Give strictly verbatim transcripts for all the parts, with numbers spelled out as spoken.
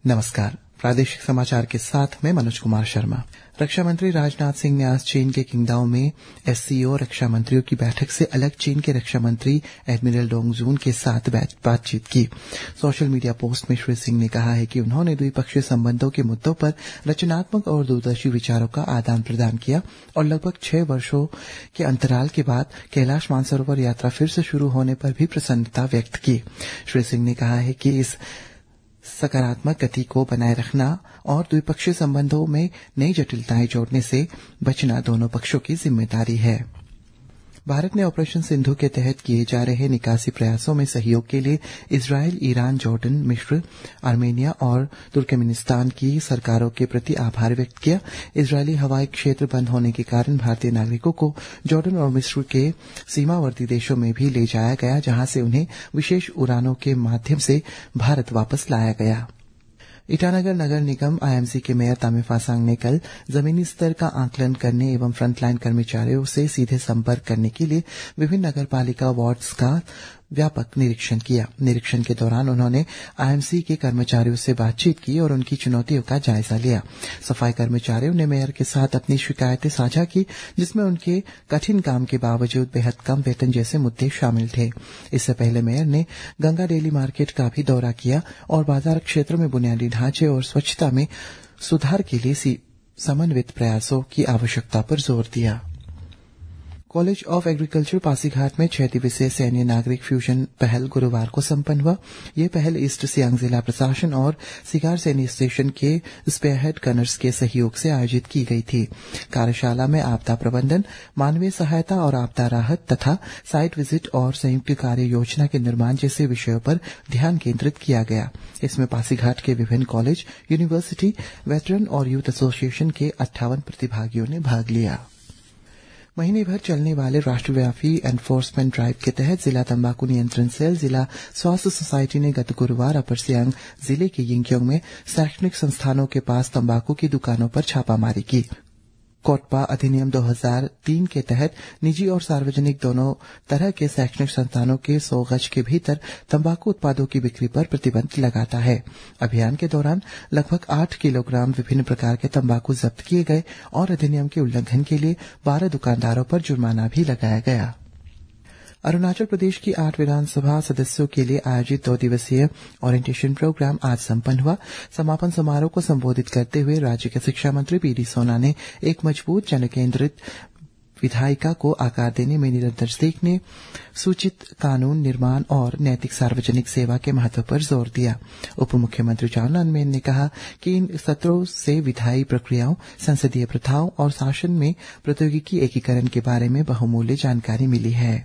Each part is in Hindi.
नमस्कार। प्रादेशिक समाचार के साथ मैं मनोज कुमार शर्मा। रक्षा मंत्री राजनाथ सिंह ने आज चीन के किंगदाओ में एससीओ रक्षा मंत्रियों की बैठक से अलग चीन के रक्षा मंत्री एडमिरल डोंग जून के साथ बातचीत की। सोशल मीडिया पोस्ट में श्री सिंह ने कहा है कि उन्होंने द्विपक्षीय संबंधों के मुद्दों पर रचनात्मक और दूरदर्शी विचारों का आदान प्रदान किया और लगभग छह वर्षों के अंतराल के बाद कैलाश मानसरोवर यात्रा फिर से शुरू होने पर भी प्रसन्नता व्यक्त की। श्री सिंह ने कहा है कि इस सकारात्मक गति को बनाए रखना और द्विपक्षीय संबंधों में नई जटिलताएं जोड़ने से बचना दोनों पक्षों की जिम्मेदारी है। भारत ने ऑपरेशन सिंधु के तहत किए जा रहे निकासी प्रयासों में सहयोग के लिए इजरायल, ईरान, जॉर्डन, मिस्र, आर्मेनिया और तुर्कमेनिस्तान की सरकारों के प्रति आभार व्यक्त किया। इजरायली हवाई क्षेत्र बंद होने के कारण भारतीय नागरिकों को जॉर्डन और मिस्र के सीमावर्ती देशों में भी ले जाया गया, जहां से उन्हें विशेष उड़ानों के माध्यम से भारत वापस लाया गया। ईटानगर नगर निगम आईएमसी के मेयर तामे फासांग ने कल जमीनी स्तर का आकलन करने एवं फ्रंटलाइन कर्मचारियों से सीधे संपर्क करने के लिए विभिन्न नगरपालिका वार्ड्स का व्यापक निरीक्षण किया। निरीक्षण के दौरान उन्होंने आईएमसी के कर्मचारियों से बातचीत की और उनकी चुनौतियों का जायजा लिया। सफाई कर्मचारियों ने मेयर के साथ अपनी शिकायतें साझा की, जिसमें उनके कठिन काम के बावजूद बेहद कम वेतन जैसे मुद्दे शामिल थे। इससे पहले मेयर ने गंगा डेली मार्केट का भी दौरा किया और बाजार क्षेत्र में बुनियादी ढांचे और स्वच्छता में सुधार के लिए समन्वित प्रयासों की आवश्यकता पर जोर दिया। कॉलेज ऑफ एग्रीकल्चर पासीघाट में छह दिवसीय सैन्य नागरिक फ्यूजन पहल गुरुवार को संपन्न हुआ। यह पहल ईस्ट सियांग जिला प्रशासन और सिगार सैन्य स्टेशन के स्पेयरहेड गनर्स के सहयोग से आयोजित की गई थी। कार्यशाला में आपदा प्रबंधन, मानवीय सहायता और आपदा राहत तथा साइट विजिट और संयुक्त कार्य योजना के निर्माण जैसे विषयों पर ध्यान केंद्रित किया गया। इसमें पासीघाट के विभिन्न कॉलेज, यूनिवर्सिटी, वेटरन और यूथ एसोसिएशन के अट्ठावन प्रतिभागियों ने भाग लिया। महीने भर चलने वाले राष्ट्रव्यापी एनफोर्समेंट ड्राइव के तहत जिला तंबाकू नियंत्रण सेल, जिला स्वास्थ्य सोसाइटी ने गत गुरुवार अपर सियांग जिले के यिंगक्योंग में शैक्षणिक संस्थानों के पास तंबाकू की दुकानों पर छापामारी की। कोटपा अधिनियम दो हज़ार तीन के तहत निजी और सार्वजनिक दोनों तरह के शैक्षणिक संस्थानों के सौ गज के भीतर तंबाकू उत्पादों की बिक्री पर प्रतिबंध लगाता है। अभियान के दौरान लगभग आठ किलोग्राम विभिन्न प्रकार के तंबाकू जब्त किए गए और अधिनियम के उल्लंघन के लिए बारह दुकानदारों पर जुर्माना भी लगाया गया। अरुणाचल प्रदेश की आठ विधानसभा सदस्यों के लिए आयोजित दो दिवसीय ओरिएंटेशन प्रोग्राम आज संपन्न हुआ। समापन समारोह को संबोधित करते हुए राज्य के शिक्षा मंत्री पीडी सोना ने एक मजबूत जन केंद्रित विधायिका को आकार देने में निरंतर सीखने, सूचित कानून निर्माण और नैतिक सार्वजनिक सेवा के महत्व पर जोर दिया। उप मुख्यमंत्री चाउना मेन ने कहा कि इन सत्रों से विधायी प्रक्रियाओं, संसदीय प्रथाओं और शासन में प्रौद्योगिकी एकीकरण के बारे में बहुमूल्य जानकारी मिली है।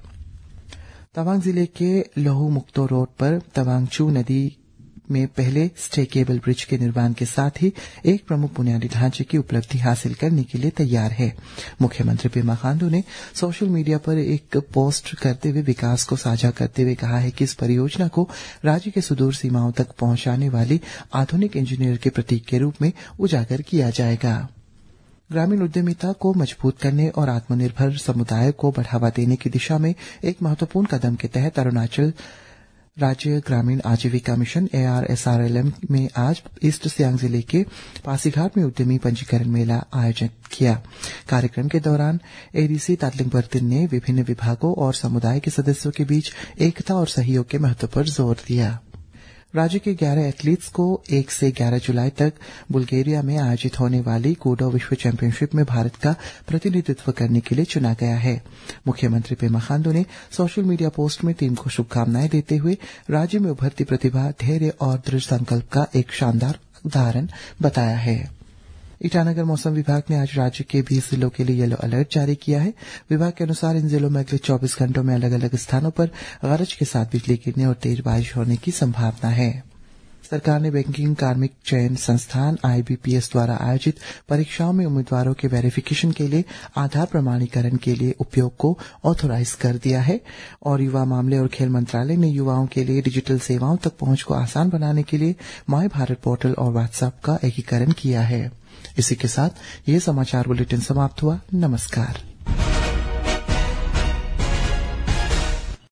तवांग जिले के लोहू मुक्तो रोड पर तवांगचू नदी में पहले स्टे केबल ब्रिज के निर्माण के साथ ही एक प्रमुख बुनियादी ढांचे की उपलब्धि हासिल करने के लिए तैयार है। मुख्यमंत्री पेमा खांडू ने सोशल मीडिया पर एक पोस्ट करते हुए विकास को साझा करते हुए कहा है कि इस परियोजना को राज्य के सुदूर सीमाओं तक पहुंचाने वाली आधुनिक इंजीनियर के प्रतीक के रूप में उजागर किया जाएगा। ग्रामीण उद्यमिता को मजबूत करने और आत्मनिर्भर समुदाय को बढ़ावा देने की दिशा में एक महत्वपूर्ण कदम के तहत अरुणाचल राज्य ग्रामीण आजीविका mission A R S R L M में आज ईस्ट सियांग जिले के पासीघाट में उद्यमी पंजीकरण मेला आयोजित किया। कार्यक्रम के दौरान एडीसी तातलिंग बर्तिन ने विभिन्न विभागों और समुदाय के सदस्यों के बीच एकता और सहयोग के महत्व पर जोर दिया। राज्य के ग्यारह एथलीट्स को एक से ग्यारह जुलाई तक बुल्गारिया में आयोजित होने वाली कूडो विश्व चैंपियनशिप में भारत का प्रतिनिधित्व करने के लिए चुना गया है। मुख्यमंत्री पेमा खांडू ने सोशल मीडिया पोस्ट में टीम को शुभकामनाएं देते हुए राज्य में उभरती प्रतिभा, धैर्य और दृढ़ संकल्प का एक शानदार उदाहरण बताया है। ईटानगर मौसम विभाग ने आज राज्य के बीस जिलों के लिए येलो अलर्ट जारी किया है। विभाग के अनुसार इन जिलों में अगले चौबीस घंटों में अलग अलग स्थानों पर गरज के साथ बिजली गिरने और तेज बारिश होने की संभावना है। सरकार ने बैंकिंग कार्मिक चयन संस्थान आईबीपीएस द्वारा आयोजित परीक्षाओं में उम्मीदवारों के वेरिफिकेशन के लिए आधार प्रमाणीकरण के लिए उपयोग को ऑथोराइज कर दिया है और युवा मामले और खेल मंत्रालय ने युवाओं के लिए डिजिटल सेवाओं तक पहुंच को आसान बनाने के लिए माय भारत पोर्टल और व्हाट्सएप का एकीकरण किया है। इसी के साथ ये समाचार बुलेटिन समाप्त हुआ। नमस्कार।